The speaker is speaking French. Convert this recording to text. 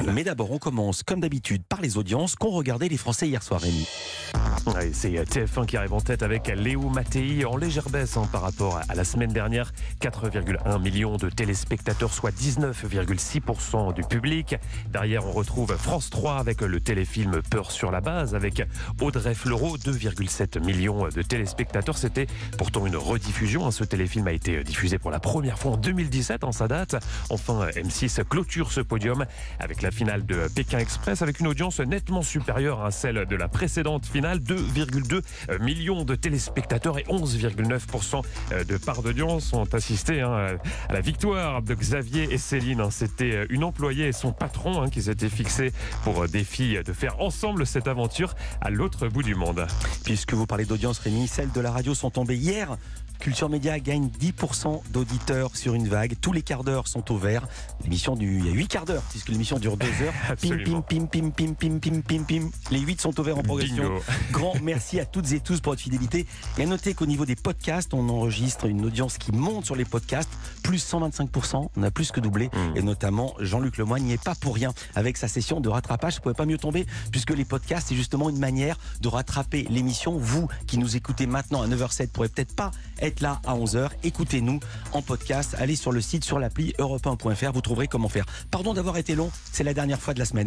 nationale. Mais d'abord, on commence comme d'habitude par les audiences qu'ont regardé les Français hier soir, Rémi. Ouais, c'est TF1 qui arrive en tête avec Léo Mattei en légère baisse par rapport à la semaine dernière. 4,1 millions de téléspectateurs, soit 19,6% du public. Derrière, on retrouve France 3 avec le téléfilm Peur sur la base avec Audrey Fleurot, 2,7 millions de téléspectateurs. C'était pourtant une rediffusion. Ce téléfilm a été diffusé pour la première fois en 2017 en sa date. Enfin, M6 clôture ce podium avec la finale de Pékin Express avec une audience nettement supérieure à celle de la précédente finale. 2,2 millions de téléspectateurs et 11,9% de part d'audience ont assisté à la victoire de Xavier et Céline. C'était une employée et son patron qui s'étaient fixés pour défi de faire ensemble cette aventure à l'autre bout du monde. Puisque vous parlez d'audience, Rémi, celles de la radio sont tombées hier. Culture Média gagne 10% d'auditeurs sur une vague. Tous les quarts d'heure sont au vert. Il y a 8 quarts d'heure, puisque l'émission dure 2 heures. Pim, pim, pim, pim, pim, pim, pim, pim, pim. Les 8 sont au vert en progression. Bingo. Grand merci à toutes et tous pour votre fidélité. Et à noter qu'au niveau des podcasts, on enregistre une audience qui monte sur les podcasts. Plus 125%, on a plus que doublé. Et notamment, Jean-Luc Lemoyne n'y est pas pour rien avec sa session de rattrapage. Ça ne pouvait pas mieux tomber, puisque les podcasts, c'est justement une manière de rattraper l'émission. Vous qui nous écoutez maintenant à 9h07 pourrez peut-être pas être là à 11h. Écoutez-nous en podcast. Allez sur le site, sur l'appli europe1.fr. Vous trouverez comment faire. Pardon d'avoir été long. C'est la dernière fois de la semaine.